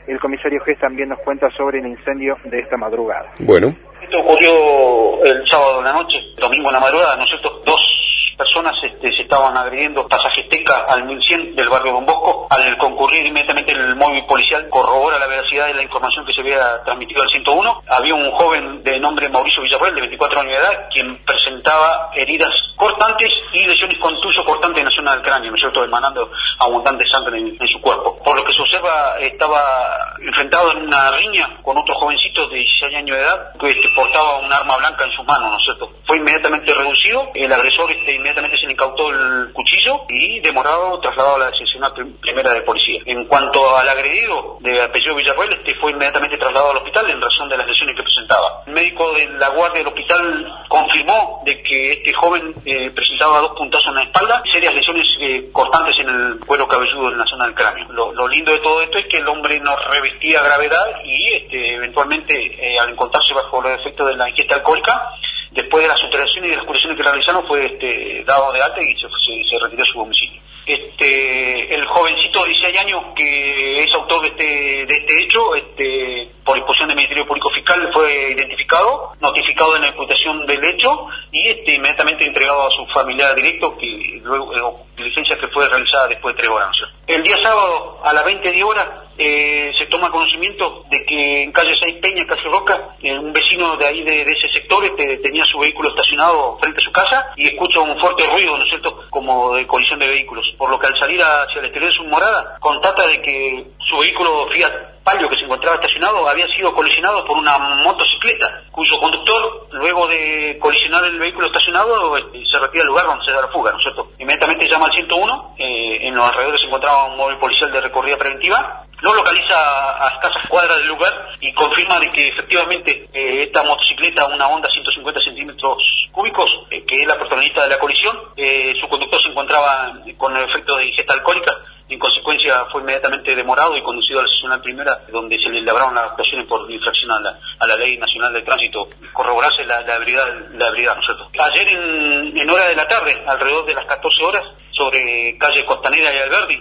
El comisario Gess también nos cuenta sobre el incendio de esta madrugada. Bueno. Esto ocurrió el sábado en la noche, domingo en la madrugada, ¿no es cierto? Dos personas se estaban agrediendo, pasaje Teca al 1100 del barrio Don Bosco. Al concurrir inmediatamente el móvil policial corrobora la veracidad de la información que se había transmitido al 101. Había un joven de nombre Mauricio Villarroel, de 24 años de edad, quien presentaba heridas cortantes y lesiones con tuso cortante en la zona del cráneo, ¿no es cierto?, emanando abundante sangre en su cuerpo. Por lo que se observa, estaba enfrentado en una riña con otro jovencito de 16 años de edad que portaba un arma blanca en sus manos, ¿no es cierto? Fue inmediatamente reducido, el agresor inmediatamente se le incautó el cuchillo y demorado trasladado a la seccional primera de policía. En cuanto al agredido de apellido Villarroel, fue inmediatamente trasladado al hospital en razón de las lesiones que presentaba. El médico de la guardia del hospital confirmó de que este joven presentaba 2 puntazos en la espalda, serias lesiones cortantes en el cuero cabelludo en la zona del cráneo. Lo lindo de todo esto es que el hombre no revestía gravedad y eventualmente al encontrarse bajo los efectos de la ingesta alcohólica, después de las observaciones y las curaciones que realizaron, fue dado de alta y se retiró a su domicilio. El jovencito de 16 años que es autor de este hecho, por disposición del Ministerio Público Fiscal, fue identificado, notificado en la imputación del hecho y inmediatamente entregado a su familiar directo, que luego diligencia que fue realizada después de 3 horas. El día sábado a las 20:10 se toma conocimiento de que en calle 6 Peña, calle Roca, un vecino de ahí de ese sector tenía su vehículo estacionado frente a su casa y escucha un fuerte ruido, ¿no es cierto?, como de colisión de vehículos, por lo que al salir hacia el exterior de su morada constata de que su vehículo Fiat Palio que se encontraba estacionado había sido colisionado por una motocicleta, cuyo conductor, luego de colisionar el vehículo estacionado, se retira del lugar donde se da la fuga, ¿no es cierto? Inmediatamente llama al 101, en los alrededores se encontraba un móvil policial de recorrida preventiva, lo localiza a escasas cuadras del lugar y confirma de que efectivamente esta motocicleta, una Honda 150 centímetros cúbicos, que es la protagonista de la colisión, su conductor se encontraba con el efecto de ingesta alcohólica. En consecuencia fue inmediatamente demorado y conducido a la seccional primera, donde se le labraron las actuaciones por infracción a la Ley Nacional de Tránsito, corroborarse la habilidad, ¿no es cierto? Ayer en hora de la tarde, alrededor de las 14 horas, sobre calle Costanera y Alberdi,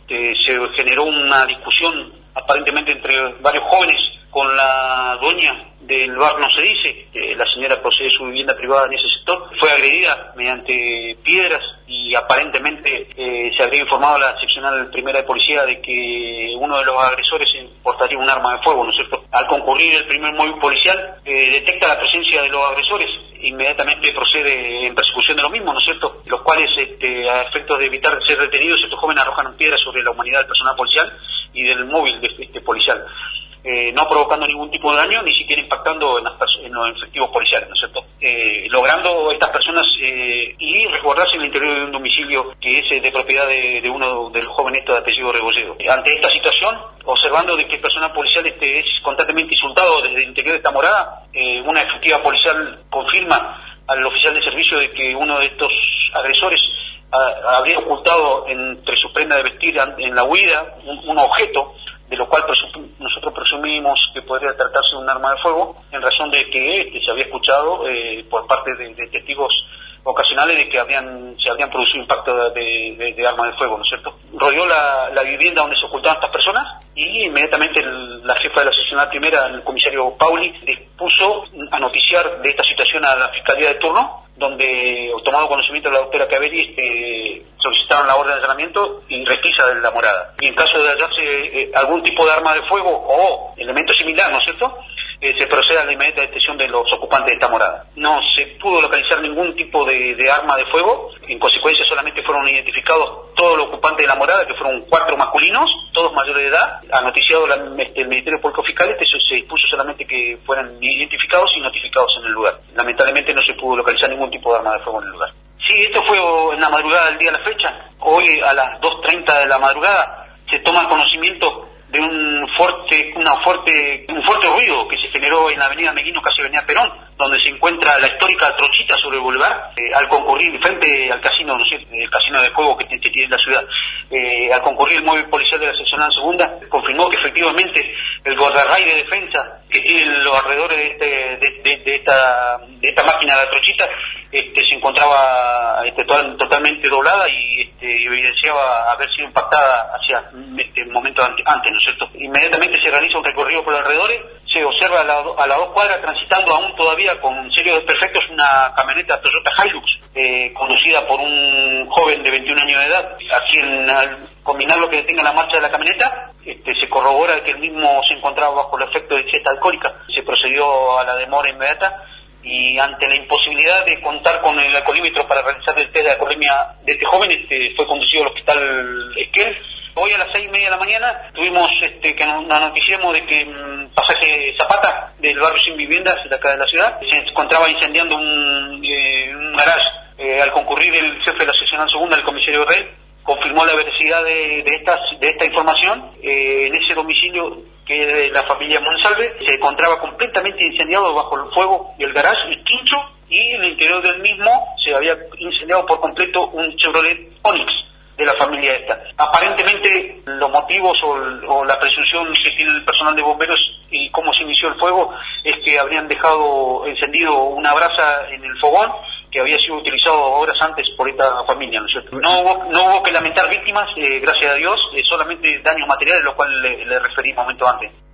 se generó una discusión aparentemente entre varios jóvenes con la dueña del bar No Se Dice. La señora posee su vivienda privada en ese sector, fue agredida mediante piedras y aparentemente se habría informado a la seccional primera de policía de que uno de los agresores portaría un arma de fuego, ¿no es cierto? Al concurrir el primer móvil policial, detecta la presencia de los agresores, inmediatamente procede en persecución de lo mismo, ¿no es cierto?, los cuales a efectos de evitar ser retenidos, estos jóvenes arrojan piedras sobre la humanidad del personal policial y del móvil de policial, no provocando ningún tipo de daño, ni siquiera impactando en los efectivos policiales, ¿no es cierto?, logrando estas personas y resguardarse en el interior de un domicilio que es de propiedad de uno de los jóvenes de apellido Rebolledo. Ante esta situación, observando de que el personal policial es constantemente insultado desde el interior de esta morada, una efectiva policial confirma al oficial de servicio de que uno de estos agresores habría ocultado entre su prenda de vestir en la huida un objeto, de lo cual nosotros presumimos que podría tratarse de un arma de fuego, en razón de que se había escuchado por parte de testigos ocasionales de que se habían producido impacto de armas de fuego, ¿no es cierto? Rodeó la vivienda donde se ocultaban estas personas y inmediatamente la jefa de la seccional primera, el comisario Pauli, dispuso a noticiar de esta situación a la Fiscalía de turno, donde, tomado conocimiento de la doctora Caveri, solicitaron la orden de allanamiento y requisa de la morada. Y en caso de hallarse algún tipo de arma de fuego o elemento similar, ¿no es cierto?, se procede a la inmediata detención de los ocupantes de esta morada. No se pudo localizar ningún tipo de arma de fuego, en consecuencia solamente fueron identificados todos los ocupantes de la morada, que fueron 4 masculinos, todos mayores de edad. Ha noticiado el Ministerio Público Fiscal, se dispuso solamente que fueran identificados y notificados en el lugar. Lamentablemente no se pudo localizar ningún tipo de arma de fuego en el lugar. Sí, esto fue en la madrugada del día de la fecha. Hoy a las 2:30 de la madrugada se toma conocimiento de un fuerte ruido que se generó en la avenida Meguino, casi avenida Perón, donde se encuentra la histórica Trochita sobre el Boulevard, al concurrir frente al casino, ¿no es cierto?, el casino de juego que tiene la ciudad, al concurrir el móvil policial de la seccional segunda, confirmó que efectivamente el guardarray de defensa que tiene los alrededores de esta máquina de la Trochita se encontraba totalmente doblada y evidenciaba haber sido impactada hacia momento antes, ¿no es cierto? Inmediatamente se realiza un recorrido por los alrededores, se observa a las 2 cuadras, transitando aún todavía con serios desperfectos, una camioneta Toyota Hilux, conducida por un joven de 21 años de edad, a quien al combinar lo que detenga la marcha de la camioneta, se corrobora que el mismo se encontraba bajo el efecto de ingesta alcohólica. Se procedió a la demora inmediata y ante la imposibilidad de contar con el alcoholímetro para realizar el test de alcoholemia de este joven, fue conducido al hospital Esquel. Hoy a las 6:30 de la mañana tuvimos que nos noticiamos de que pasaje Zapata del barrio Sin Viviendas de acá de la ciudad se encontraba incendiando un garage. Al concurrir el jefe de la seccional segunda, el comisario Rey, confirmó la veracidad de esta información. En ese domicilio, que es de la familia Monsalve, se encontraba completamente incendiado bajo el fuego del garage, el quincho, y en el interior del mismo se había incendiado por completo un Chevrolet Onix de la familia esta. Aparentemente los motivos o la presunción que tiene el personal de bomberos y cómo se inició el fuego es que habrían dejado encendido una brasa en el fogón que había sido utilizado horas antes por esta familia, ¿no es cierto? No hubo que lamentar víctimas, gracias a Dios, solamente daños materiales, lo cual le referí un momento antes.